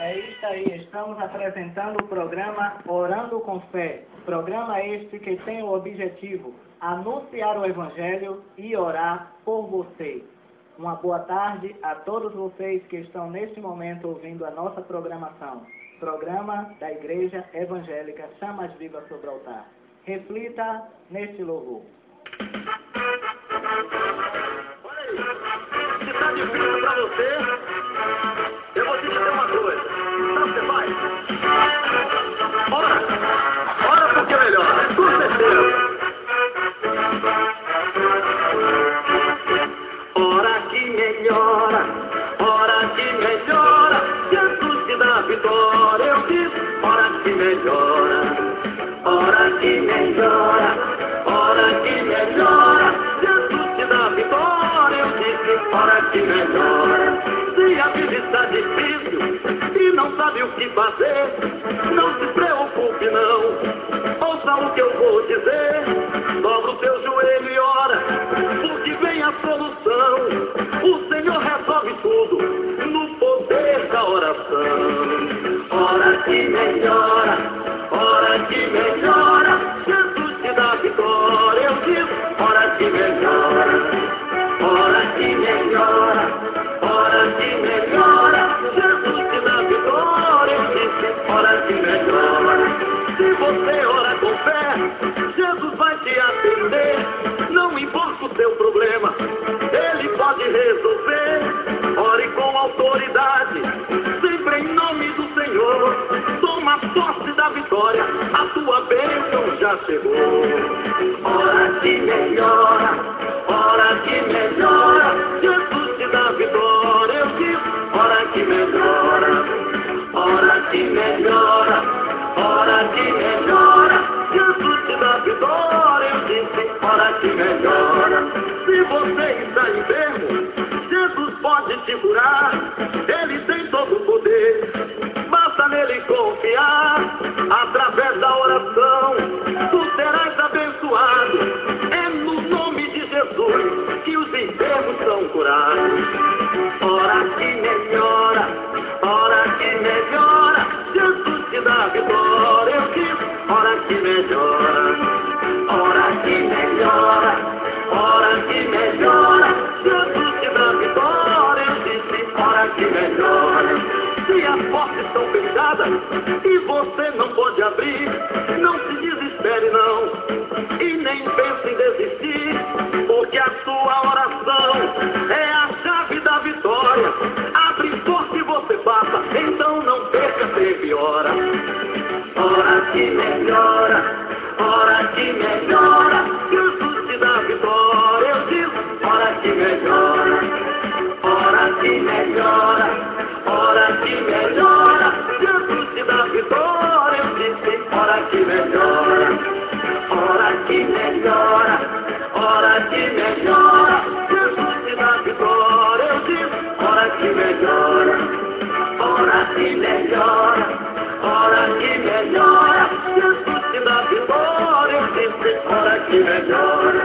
É isso aí, estamos apresentando o programa Orando com Fé. Programa este que tem o objetivo anunciar o Evangelho e orar por você. Uma boa tarde a todos vocês que estão neste momento ouvindo a nossa programação. Programa da Igreja Evangélica Chamas Vivas sobre o Altar. Reflita neste louvor. Se está difícil para você, eu vou te dizer uma coisa. Sabe o que você faz? Ora porque melhora, com certeza. Ora que melhora, Jesus te dá vitória. Eu disse, ora que melhora, Jesus te dá vitória. Eu disse, ora que melhora. Se a vida está difícil e não sabe o que fazer, não se preocupe não. Ouça o que eu vou dizer. Dobra o teu joelho e ora, porque vem a solução. O Senhor resolve tudo no poder da oração. Ora que melhora, Jesus te dá vitória. Eu digo, ora que melhora, Jesus te dá vitória. Eu disse, ora que melhora. Se você ora com fé, Jesus vai te atender. Não importa o seu problema, Ele pode resolver. Ore com autoridade, sempre em nome do Senhor. Toma posse da vitória, a tua bênção já chegou. Ora que melhora, Jesus te dá vitória. Eu digo, ora que melhora, Jesus te dá vitória. Eu disse, ora que melhora. Se você está enfermo, Jesus pode te curar. Ele tem todo o poder, basta nele confiar. Através da oração, tu serás abençoado. É no nome de Jesus que os enfermos são curados. Ora que melhora, Jesus te dá vitória. Eu digo, ora que melhora, Jesus te dá vitória. Eu disse, ora que melhora. Se as portas estão fechadas e você não pode abrir, não se desespere não, e nem pense em desistir, porque a sua oração é a chave da vitória. Abre porta e você passa, então não perca sempre hora. Ora que melhora, Jesus te dá vitória. Eu digo, ora que melhora, Jesus te dá vitória. Eu disse, ora que melhora, Jesus te dá vitória. Eu disse, ora que melhora, Jesus te dá vitória. Eu disse, ora que melhora.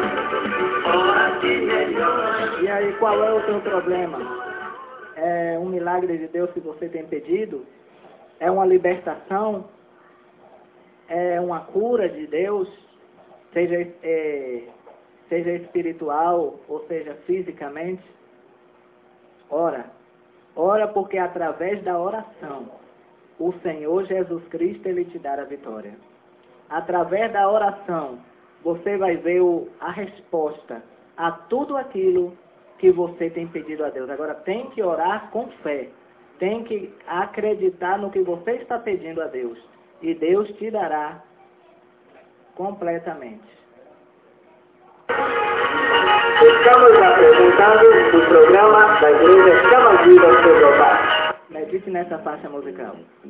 E aí, qual é o seu problema? É um milagre de Deus que você tem pedido? É uma libertação? É uma cura de Deus? Seja espiritual ou seja fisicamente? Ora porque através da oração o Senhor Jesus Cristo Ele te dará a vitória. Através da oração você vai ver a resposta a tudo aquilo que você tem pedido a Deus. Agora tem que orar com fé. Tem que acreditar no que você está pedindo a Deus. E Deus te dará completamente. Estamos apresentando o programa da Igreja Chamas Vivas sobre o Altar. Medite nessa faixa musical.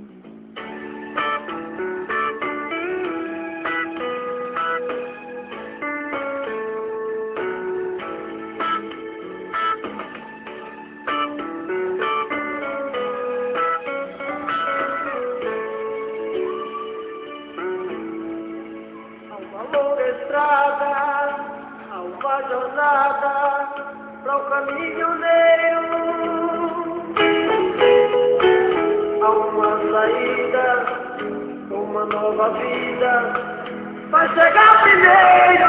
jornada para o caminhoneiro. Há uma saída, uma nova vida vai chegar primeiro.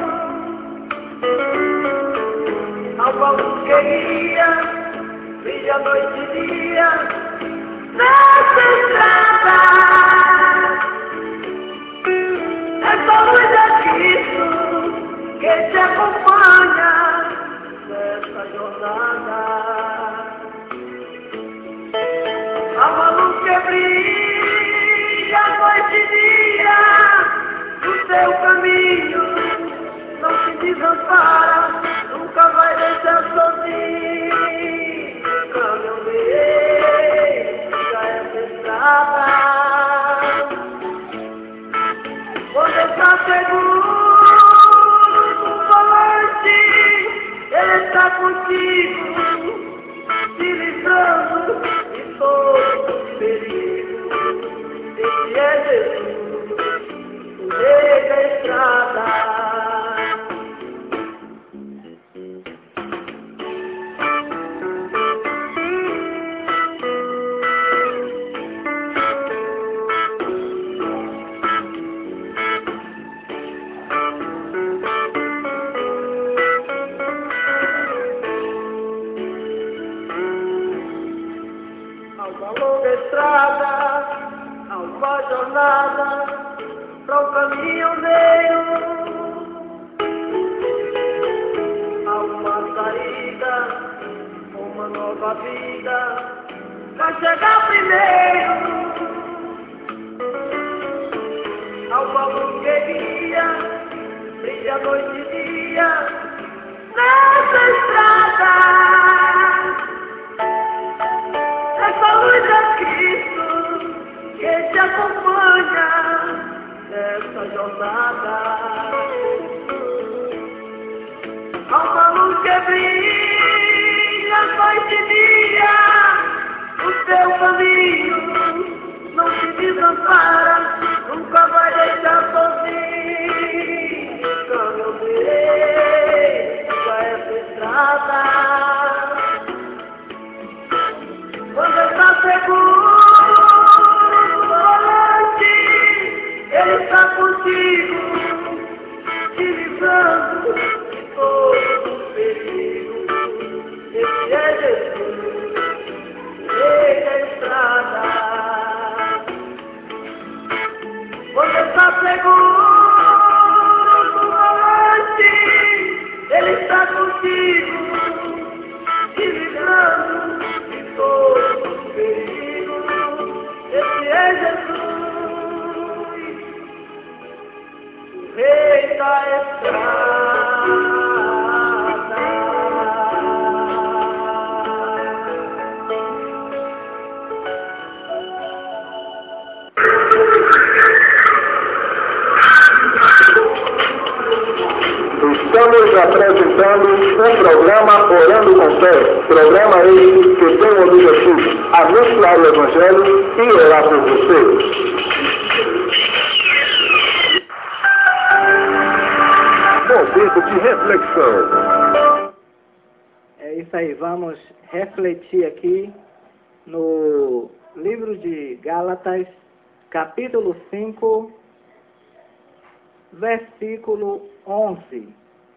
Alma luz que guia, brilha noite e dia nessa estrada. Essa luz é Cristo que te acompanha nessa jornada. Alma luz que brilha noite e dia no seu caminho, não se desampara, nunca vai deixar sozinho. Caminhei já essa estrada, quando está seguro no volante, Ele está contigo, te livrando de todos os perigos. Esse é Jesus, o rei da estrada. Há uma jornada para o caminhoneiro, há uma saída, uma nova vida vai chegar primeiro. Há uma luz que guia, brilha noite e dia nessa estrada. Essa luz é Cristo que te acompanha nessa jornada. Há uma luz que brilha noite e dia no seu caminho, não se desampara, nunca vai deixar sozinho. Caminhei por essa estrada, quando está seguro no volante, Ele está contigo, te livrando de todos os perigos. Esse é Jesus, Rei da estrada. Quando está seguro no volante, Ele está contigo, te livrando de todos os perigos. Esse é Jesus, o Rei da estrada. Estamos apresentando um programa Orando com Fé. Programa esse que tem o objetivo anunciar o Evangelho e orar por você. Momento de reflexão. É isso aí, vamos refletir aqui no livro de Gálatas, capítulo 5, versículo 11.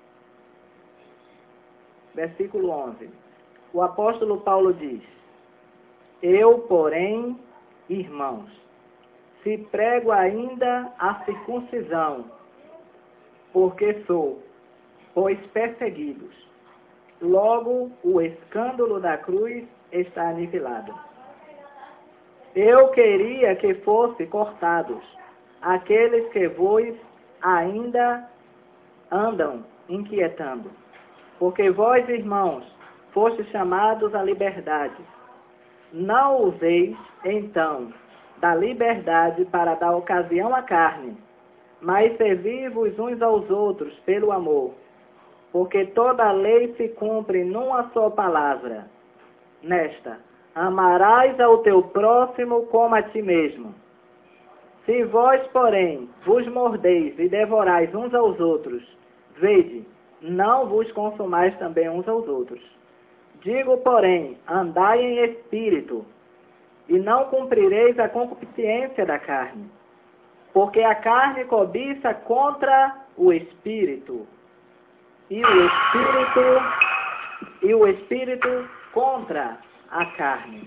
Versículo 11. O apóstolo Paulo diz: Eu, porém, irmãos, se prego ainda a circuncisão, porque sou, pois perseguidos. Logo, o escândalo da cruz está aniquilado. Eu queria que fossem cortados aqueles que vos ainda andam inquietando. Porque vós, irmãos, fostes chamados à liberdade. Não useis, então, da liberdade para dar ocasião à carne, mas servi-vos uns aos outros pelo amor. Porque toda a lei se cumpre numa só palavra. Nesta: amarás ao teu próximo como a ti mesmo. Se vós, porém, vos mordeis e devorais uns aos outros, vede, não vos consumais também uns aos outros. Digo, porém, andai em espírito, e não cumprireis a concupiscência da carne. Porque a carne cobiça contra o Espírito, e o Espírito contra a carne.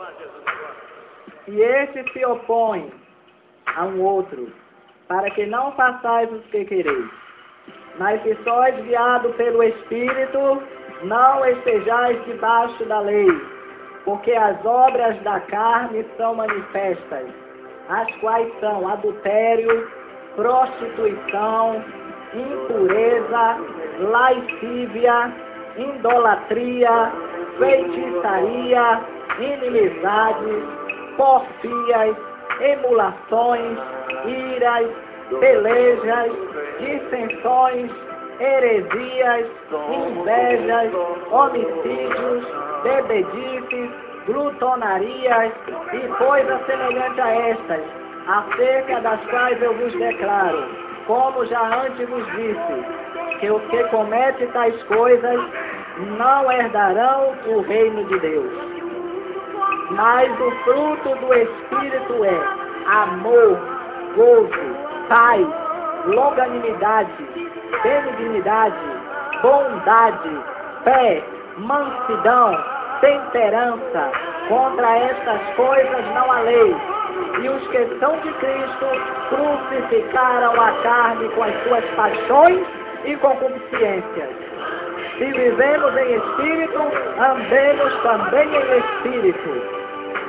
E este se opõe a um outro, para que não façais os que quereis. Mas se sois guiados pelo Espírito, não estejais debaixo da lei, porque as obras da carne são manifestas, as quais são adultério, prostituição, impureza, lascívia, idolatria, feitiçaria, inimizades, porfias, emulações, iras, pelejas, dissensões, heresias, invejas, homicídios, bebedices, glutonarias e coisas semelhantes a estas, acerca das quais eu vos declaro, como já antes vos disse, que os que cometem tais coisas não herdarão o reino de Deus. Mas o fruto do Espírito é amor, gozo, paz, longanimidade, benignidade, bondade, fé, mansidão, temperança. Contra estas coisas não há lei. E os que são de Cristo crucificaram a carne com as suas paixões e concupiscências. Se vivemos em Espírito, andemos também em Espírito.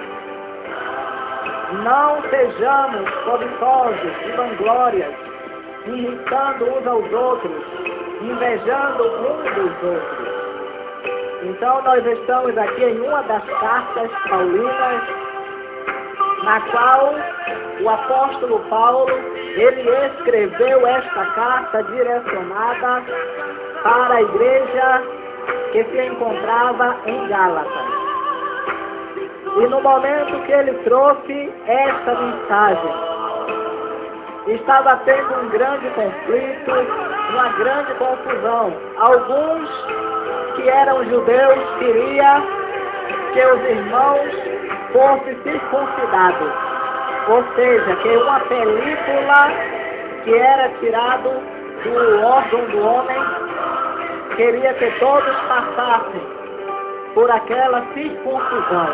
Não sejamos cobiçosos de vanglórias, irritando uns aos outros, invejando uns dos outros. Então nós estamos aqui em uma das cartas paulinas, na qual o apóstolo Paulo, ele escreveu esta carta direcionada para a igreja que se encontrava em Gálatas. E no momento que ele trouxe esta mensagem, estava tendo um grande conflito, uma grande confusão. Alguns que eram judeus queriam que os irmãos fossem circuncidados, ou seja, que uma película que era tirado do órgão do homem queria que todos passassem por aquela circuncisão.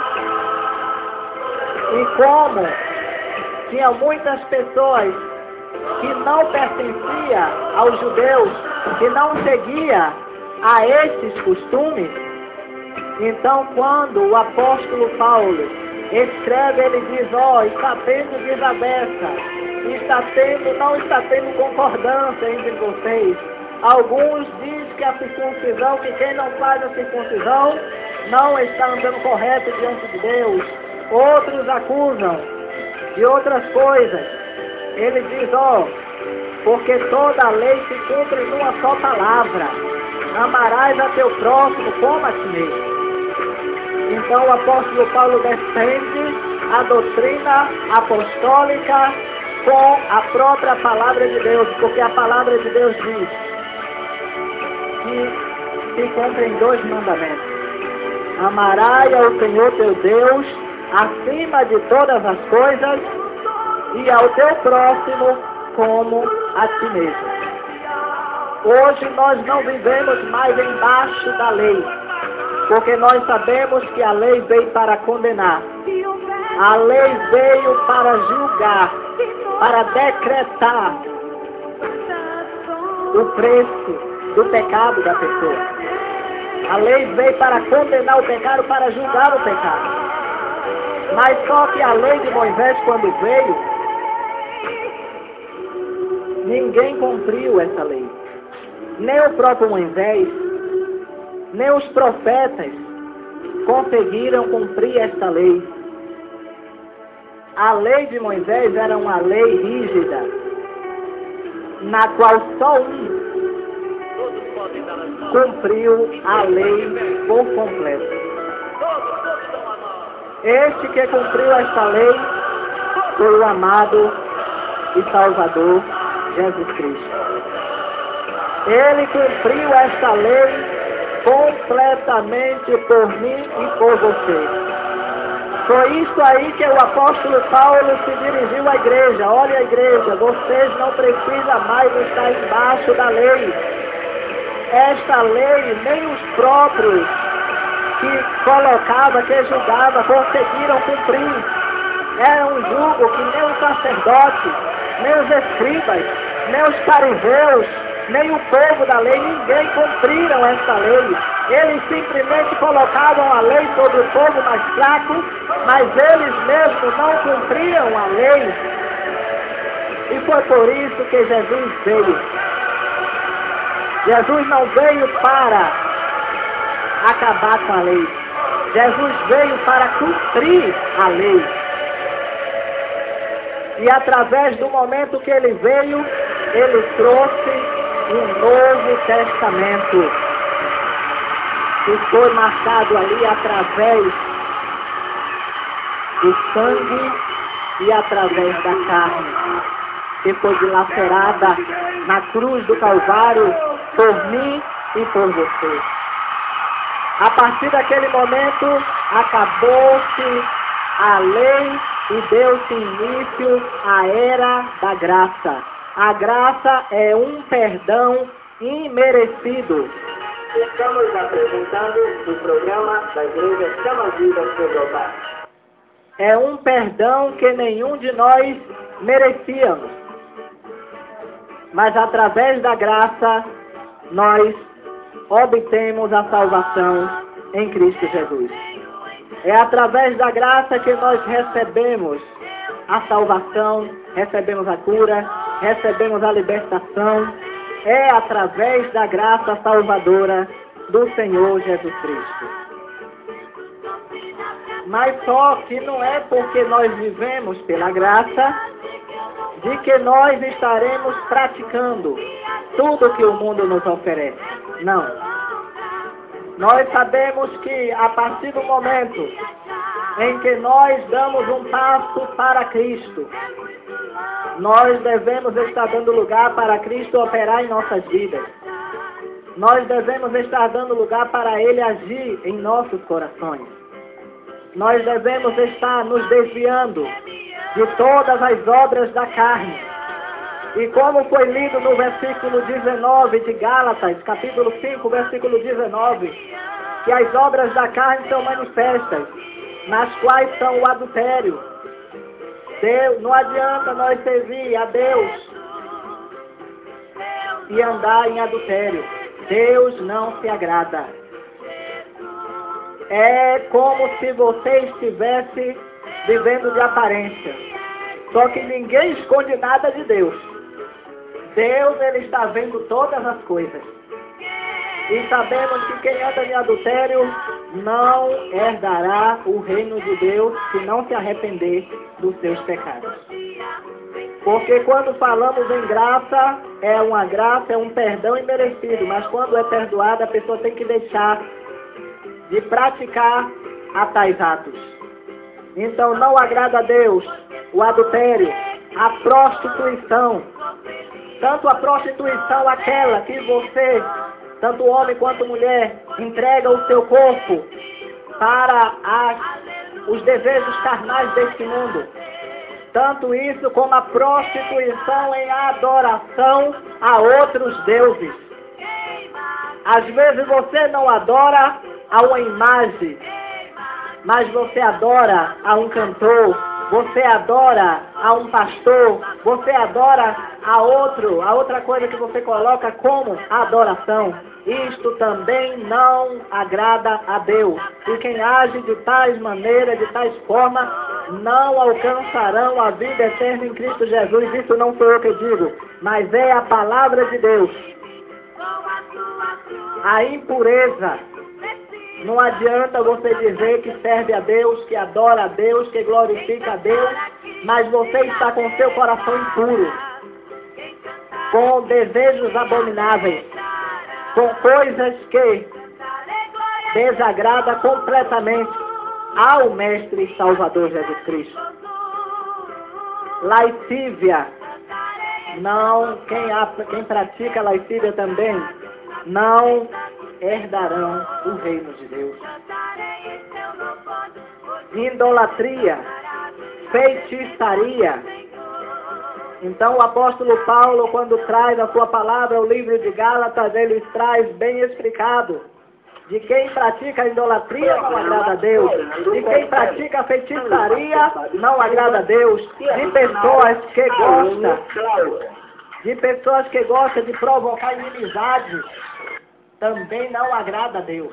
E como tinha muitas pessoas que não pertenciam aos judeus, que não seguia a esses costumes, então quando o apóstolo Paulo escreve, ele diz, está tendo desavença, não está tendo concordância entre vocês. Alguns dizem que a circuncisão, que quem não faz a circuncisão não está andando correto diante de Deus. Outros acusam de outras coisas. Ele diz, porque toda a lei se cumpre numa só palavra: amarás a teu próximo como a ti mesmo. Então o apóstolo Paulo defende a doutrina apostólica com a própria palavra de Deus, porque a palavra de Deus diz que se cumprem 2 mandamentos: amarás ao Senhor teu Deus acima de todas as coisas e ao teu próximo como a ti mesmo. Hoje nós não vivemos mais embaixo da lei, porque nós sabemos que a lei veio para condenar. A lei veio para julgar, para decretar o preço do pecado da pessoa. A lei veio para condenar o pecado, para julgar o pecado. Mas só que a lei de Moisés, quando veio, ninguém cumpriu essa lei. Nem o próprio Moisés, nem os profetas conseguiram cumprir esta lei. A lei de Moisés era uma lei rígida, na qual só um cumpriu a lei por completo. Este que cumpriu esta lei foi o amado e Salvador Jesus Cristo. Ele cumpriu esta lei completamente por mim e por você. Foi isso aí que o apóstolo Paulo se dirigiu à igreja. Olha a igreja, vocês não precisam mais estar embaixo da lei. Esta lei, nem os próprios que colocava, que julgava, conseguiram cumprir. Era um jugo que nem o sacerdote, nem os escribas, nem os fariseus, nem o povo da lei, ninguém cumpriram essa lei. Eles simplesmente colocavam a lei sobre o povo mais fraco, mas eles mesmos não cumpriam a lei. E foi por isso que Jesus veio. Jesus não veio para acabar com a lei. Jesus veio para cumprir a lei. E através do momento que ele veio, ele trouxe um novo testamento, que foi marcado ali através do sangue e através da carne, que foi dilacerada na cruz do Calvário por mim e por você. A partir daquele momento, acabou-se a lei e deu-se início à era da graça. A graça é um perdão imerecido. Estamos apresentando o programa da Igreja Chama Vida Cedobar. É um perdão que nenhum de nós merecíamos. Mas através da graça, nós obtemos a salvação em Cristo Jesus. É através da graça que nós recebemos a salvação, recebemos a cura, recebemos a libertação. É através da graça salvadora do Senhor Jesus Cristo. Mas só que não é porque nós vivemos pela graça de que nós estaremos praticando tudo que o mundo nos oferece. Não. Nós sabemos que a partir do momento em que nós damos um passo para Cristo, nós devemos estar dando lugar para Cristo operar em nossas vidas. Nós devemos estar dando lugar para Ele agir em nossos corações. Nós devemos estar nos desviando de todas as obras da carne. E como foi lido no versículo 19 de Gálatas, capítulo 5, versículo 19, que as obras da carne são manifestas, nas quais são o adultério. Não adianta nós servir a Deus e andar em adultério. Deus não se agrada. É como se você estivesse vivendo de aparência. Só que ninguém esconde nada de Deus. Deus, Ele está vendo todas as coisas. E sabemos que quem anda em adultério não herdará o reino de Deus se não se arrepender dos seus pecados. Porque quando falamos em graça, é uma graça, é um perdão imerecido. Mas quando é perdoada, a pessoa tem que deixar de praticar a tais atos. Então não agrada a Deus o adultério, a prostituição. Tanto a prostituição, aquela que você, tanto homem quanto mulher, entrega o seu corpo para os desejos carnais deste mundo. Tanto isso como a prostituição em adoração a outros deuses. Às vezes você não adora a uma imagem, mas você adora a um cantor, você adora a um pastor, você adora a outra coisa que você coloca como adoração. Isto também não agrada a Deus. E quem age de tais maneiras, de tais formas, não alcançarão a vida eterna em Cristo Jesus. Isso não sou eu que digo, mas é a palavra de Deus. A impureza. Não adianta você dizer que serve a Deus, que adora a Deus, que glorifica a Deus, mas você está com seu coração impuro, com desejos abomináveis, com coisas que desagradam completamente ao Mestre e Salvador Jesus Cristo. Lascívia. Não, quem pratica lascívia também não herdarão o reino de Deus. idolatria, feitiçaria. Então o apóstolo Paulo, quando traz a sua palavra, o livro de Gálatas, ele traz bem explicado de quem pratica a idolatria não agrada a Deus, de quem pratica a feitiçaria não agrada a Deus, de pessoas que gostam de provocar inimizade também não agrada a Deus.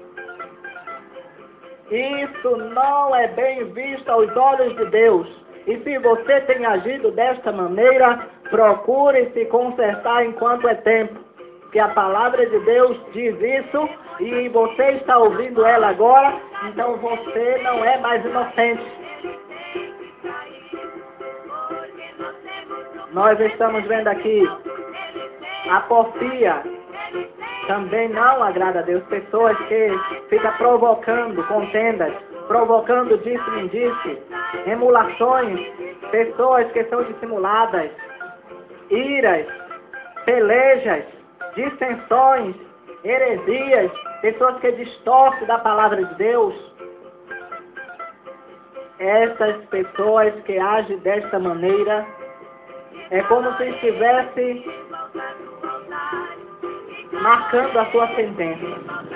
Isso não é bem visto aos olhos de Deus. E se você tem agido desta maneira, procure se consertar enquanto é tempo. Que a palavra de Deus diz isso e você está ouvindo ela agora, então você não é mais inocente. Nós estamos vendo aqui a porfia. Também não agrada a Deus. Pessoas que ficam provocando contendas, provocando disse-me-disse, emulações, pessoas que são dissimuladas, iras, pelejas, dissensões, heresias, pessoas que distorcem da palavra de Deus. Essas pessoas que agem desta maneira, é como se estivesse marcando a sua sentença.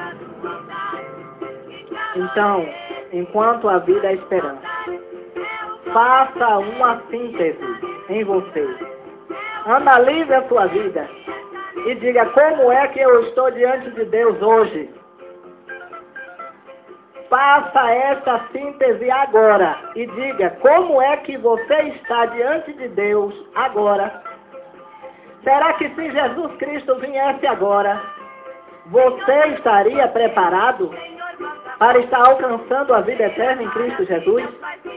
Então, enquanto a vida é esperança, faça uma síntese em você. Analise a sua vida e diga como é que eu estou diante de Deus hoje. Faça essa síntese agora e diga como é que você está diante de Deus agora. Será que se Jesus Cristo viesse agora, você estaria preparado para estar alcançando a vida eterna em Cristo Jesus?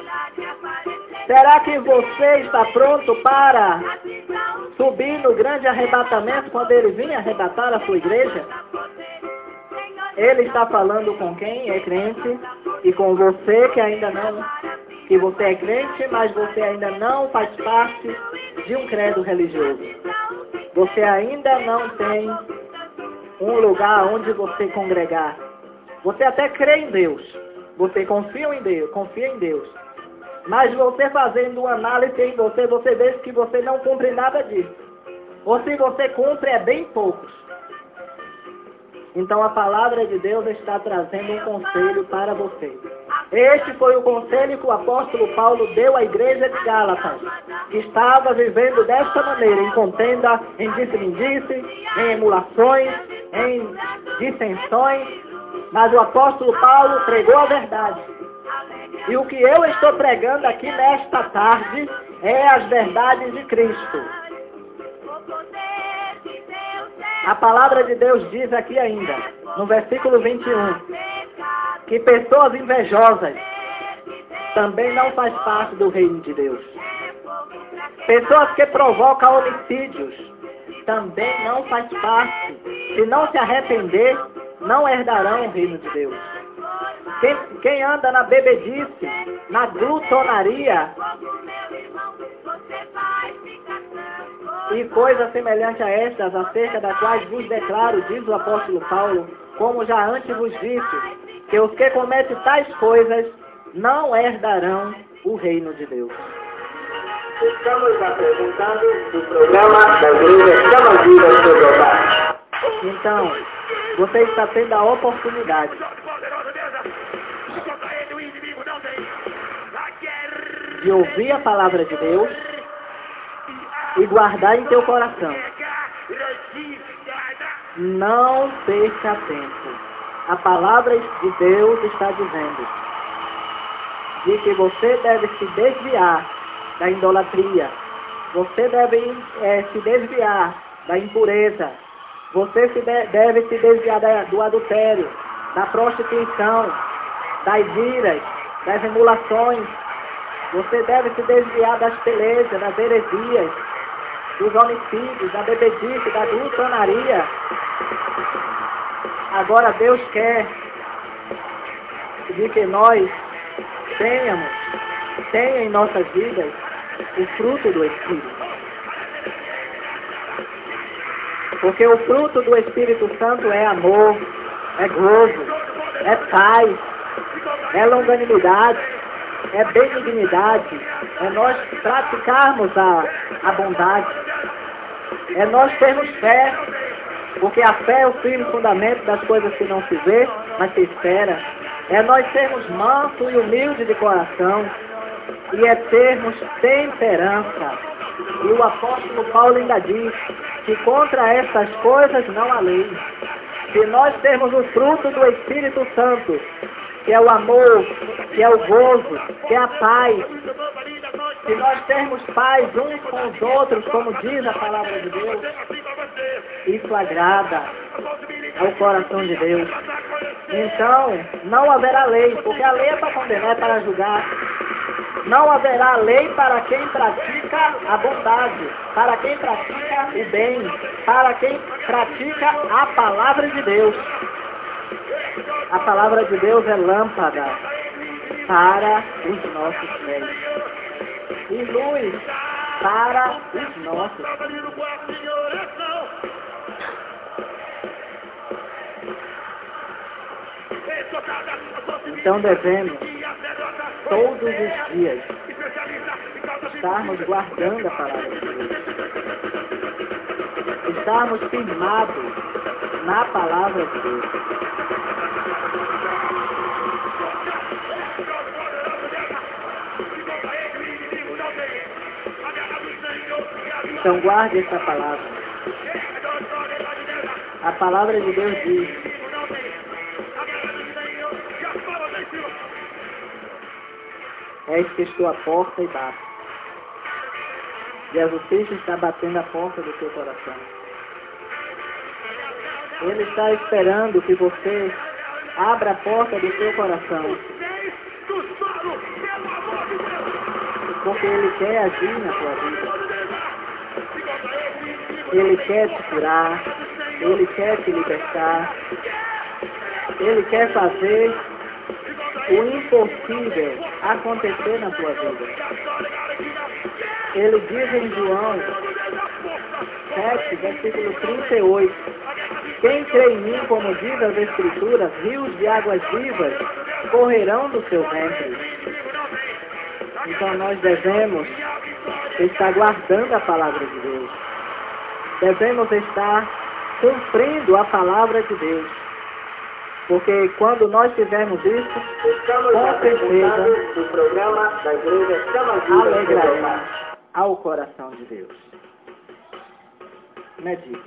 Será que você está pronto para subir no grande arrebatamento quando Ele vir arrebatar a sua igreja? Ele está falando com quem é crente e com você que ainda não, que você é crente, mas você ainda não faz parte de um credo religioso. Você ainda não tem um lugar onde você congregar. Você até crê em Deus. Você confia em Deus. Mas você fazendo uma análise em você vê que você não cumpre nada disso. Ou se você cumpre, é bem poucos. Então a palavra de Deus está trazendo um conselho para você. Este foi o conselho que o apóstolo Paulo deu à igreja de Gálatas, que estava vivendo desta maneira, em contenda, em disse-me-disse, em emulações, em dissensões. Mas o apóstolo Paulo pregou a verdade. E o que eu estou pregando aqui nesta tarde é as verdades de Cristo. A palavra de Deus diz aqui ainda, no versículo 21, que pessoas invejosas também não faz parte do reino de Deus. Pessoas que provocam homicídios também não faz parte. Se não se arrepender, não herdarão o reino de Deus. Quem anda na bebedice, na glutonaria e coisas semelhantes a estas, acerca das quais vos declaro, diz o apóstolo Paulo, como já antes vos disse, que os que cometem tais coisas não herdarão o reino de Deus. Estamos apresentando o programa da Igreja Chama Vida Cedobar. Então, você está tendo a oportunidade de ouvir a palavra de Deus e guardar em teu coração. Não perca tempo. A palavra de Deus está dizendo de que você deve se desviar da idolatria. Você deve se desviar da impureza. Você deve se desviar do adultério, da prostituição, das iras, das emulações. Você deve se desviar das pelejas, das heresias, dos homicídios, da bebedice, da glutonaria. Agora Deus quer de que nós tenha em nossas vidas o fruto do Espírito. Porque o fruto do Espírito Santo é amor, é gozo, é paz, é longanimidade, é benignidade, é nós praticarmos a bondade, é nós termos fé, porque a fé é o firme fundamento das coisas que não se vê, mas se espera. É nós sermos manso e humilde de coração, e é termos temperança. E o apóstolo Paulo ainda diz que contra essas coisas não há lei. Se nós temos o fruto do Espírito Santo, que é o amor, que é o gozo, que é a paz, se nós termos paz uns com os outros, como diz a palavra de Deus, isso agrada ao coração de Deus. Então, não haverá lei, porque a lei é para condenar, é para julgar. Não haverá lei para quem pratica a bondade, para quem pratica o bem, para quem pratica a palavra de Deus. A palavra de Deus é lâmpada para os nossos pés e luz para os nossos. Então devemos, todos os dias, estarmos guardando a palavra de Deus. Estarmos firmados na palavra de Deus. Então guarde essa palavra. A palavra de Deus diz: eis que estou à porta e bato. Jesus Cristo está batendo a porta do seu coração. Ele está esperando que você abra a porta do seu coração. Porque Ele quer agir na sua vida. Ele quer te curar. Ele quer te libertar. Ele quer fazer o impossível acontecer na tua vida. Ele diz em João 7, versículo 38, quem crê em mim, como diz as Escrituras, rios de águas vivas correrão do seu ventre. Então nós devemos estar guardando a palavra de Deus. Devemos estar cumprindo a palavra de Deus. Porque quando nós fizermos isso, com certeza o programa da Igreja Chama Vida alegraremos ao coração de Deus. Medite.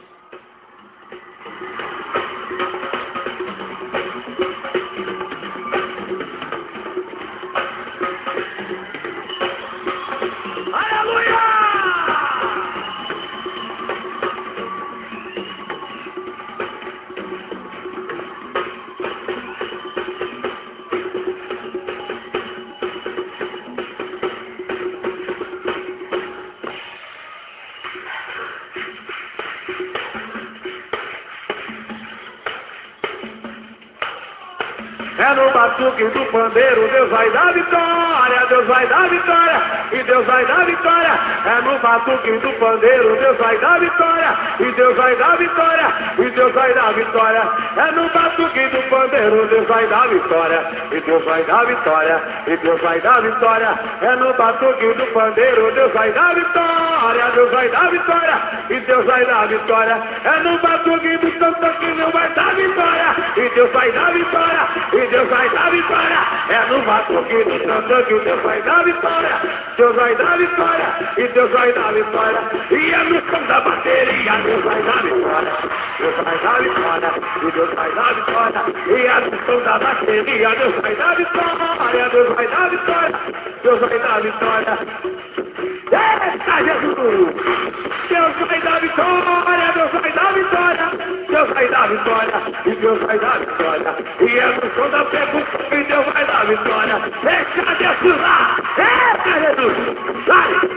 É no batuque do pandeiro, Deus vai dar vitória, Deus vai dar vitória, e Deus vai dar vitória. É no batuque do pandeiro, Deus vai dar vitória, e Deus vai dar vitória, e Deus vai dar vitória. É no batuque do pandeiro, Deus vai dar vitória, e Deus vai dar vitória, e Deus vai dar vitória. É no batuque do pandeiro, Deus vai dar vitória, Deus vai dar vitória, e Deus vai dar vitória. É no batuque do tamborim, Deus vai dar vitória, e Deus vai dar vitória, e Deus vai dar vitória. É no batuque do tamborim, Deus vai dar vitória, Deus vai dar vitória, e Deus vai dar vitória. E é no som da bateria, Deus vai dar vitória, Deus vai dar vitória, e Deus vai dar vitória. E é no som da bateria, Deus vai dar vitória, Deus vai dar vitória, Deus vai dar vitória. Eita Jesus! Deus vai dar vitória, Deus vai dar vitória, Deus vai dar vitória, e Deus vai dar vitória. E é no som da pergunta que Deus vai dar vitória. Deixa Deus lá! Eita Jesus! Vai!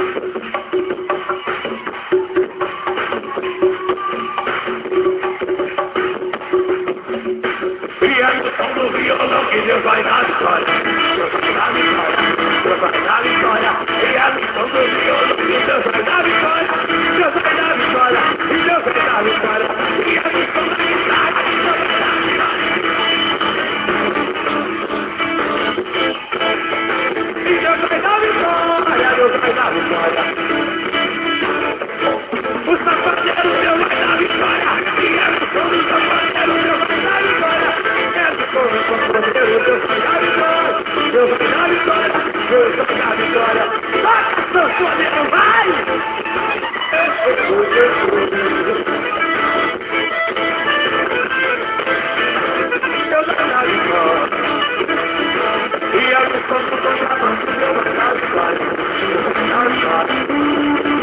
E é no som do violão que Deus vai dar vitória, Deus vai dar vitória, Deus vai dar vitória. E é no som do violão que Deus vai dar vitória, Deus vai dar vitória, e Deus vai dar vitória. E é no som da guitarra que Deus vai dar vitória. Deus vai dar vitória. Vai, Santo, vai! Deus vai dar vitória. E a missão do contrato, Deus vai dar vitória. Deus vai dar vitória.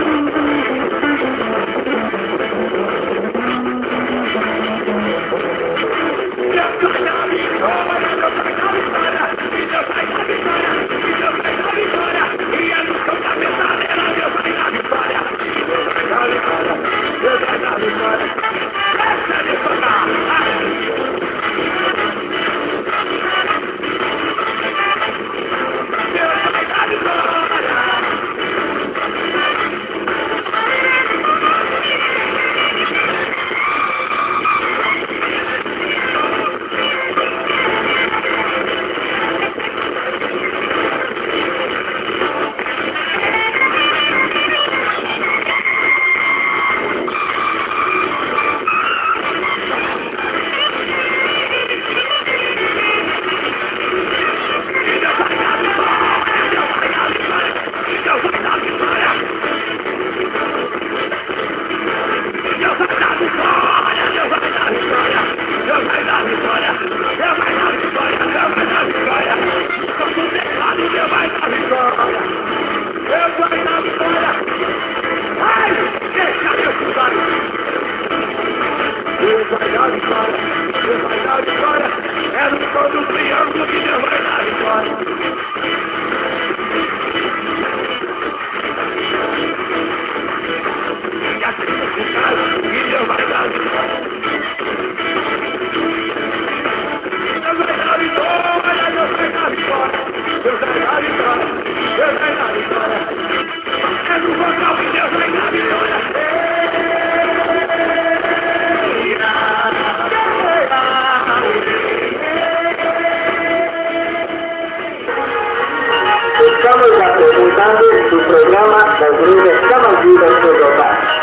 Estamos apresentando o programa da Igreja Chama Vida Cedotar.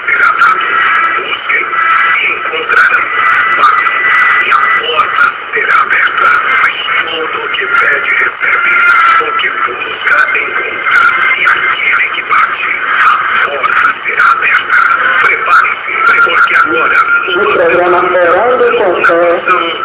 No programa Orando com Fé.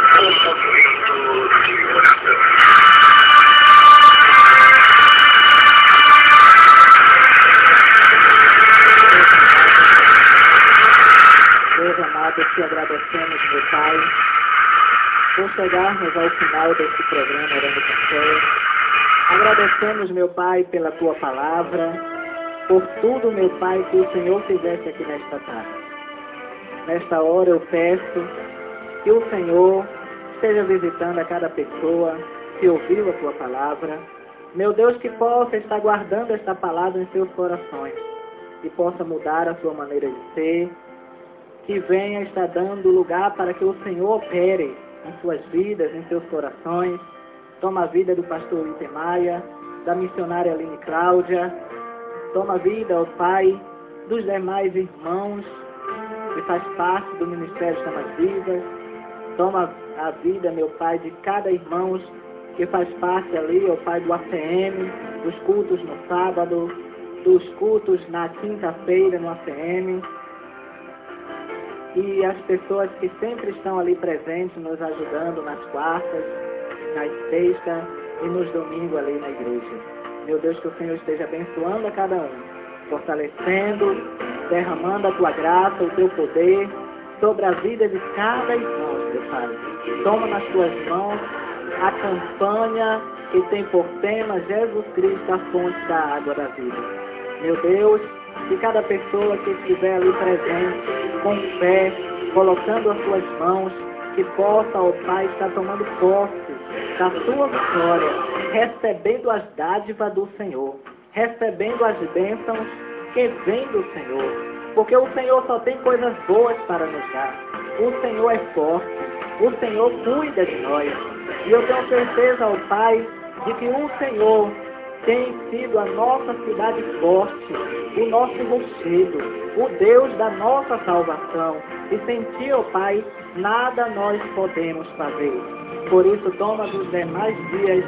Deus amado, te agradecemos, meu Pai, por chegarmos ao final deste programa Orando com Fé. Agradecemos, meu Pai, pela Tua palavra, por tudo, meu Pai, que o Senhor fizesse aqui nesta tarde. Nesta hora eu peço que o Senhor esteja visitando a cada pessoa que ouviu a Tua palavra. Meu Deus, que possa estar guardando esta palavra em seus corações, que possa mudar a sua maneira de ser, que venha estar dando lugar para que o Senhor opere em suas vidas, em seus corações. Toma a vida do pastor Itemaia, da missionária Aline Cláudia. Toma a vida, ó Pai, dos demais irmãos que faz parte do Ministério Chamas Vivas. Toma a vida, meu Pai, de cada irmão que faz parte ali, ó Pai, do ACM, dos cultos no sábado, dos cultos na quinta-feira no ACM. E as pessoas que sempre estão ali presentes, nos ajudando nas quartas, nas sextas e nos domingos ali na igreja. Meu Deus, que o Senhor esteja abençoando a cada um, fortalecendo, derramando a Tua graça, o Teu poder sobre a vida de cada irmão, meu Pai. Toma nas Tuas mãos a campanha que tem por tema Jesus Cristo, a fonte da água da vida. Meu Deus, que cada pessoa que estiver ali presente, com fé, colocando as suas mãos, que possa, ó Pai, estar tomando posse da Sua vitória, recebendo as dádivas do Senhor, recebendo as bênçãos que vêm do Senhor, porque o Senhor só tem coisas boas para nos dar. O Senhor é forte, o Senhor cuida de nós, e eu tenho certeza, ó Pai, de que o Senhor tem sido a nossa cidade forte, o nosso rochedo, o Deus da nossa salvação. E sem Ti, ó Pai, nada nós podemos fazer. Por isso, toma dos demais dias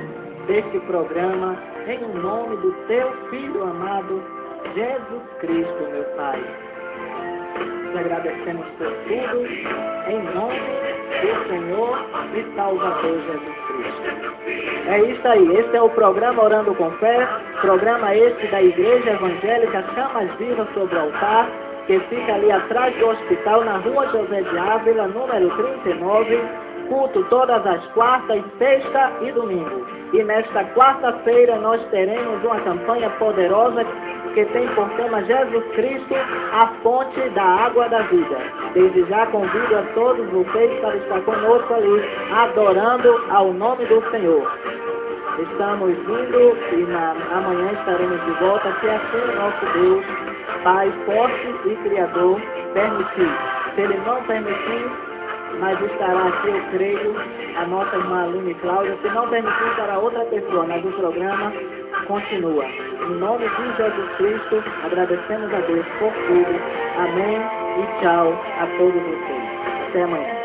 deste programa, em nome do teu Filho amado, Jesus Cristo, meu Pai. Te agradecemos por tudo, em nome do Senhor e Salvador Jesus Cristo. É isso aí, este é o programa Orando com Fé, programa este da Igreja Evangélica Chamas Vivas sobre o Altar, que fica ali atrás do hospital, na rua José de Ávila, número 39, culto todas as quartas, sexta e domingo. E nesta quarta-feira nós teremos uma campanha poderosa que tem por tema Jesus Cristo, a fonte da água da vida. Desde já convido a todos vocês para estar conosco ali, adorando ao nome do Senhor. Estamos indo e amanhã estaremos de volta, se assim o nosso Deus, Pai forte e Criador, permitir. Se Ele não permitir, mas estará aqui, eu creio, a nossa irmã Aline Cláudia. Se não permitir, estará outra pessoa, mas o programa continua. Em nome de Jesus Cristo, agradecemos a Deus por tudo. Amém e tchau a todos vocês. Até amanhã.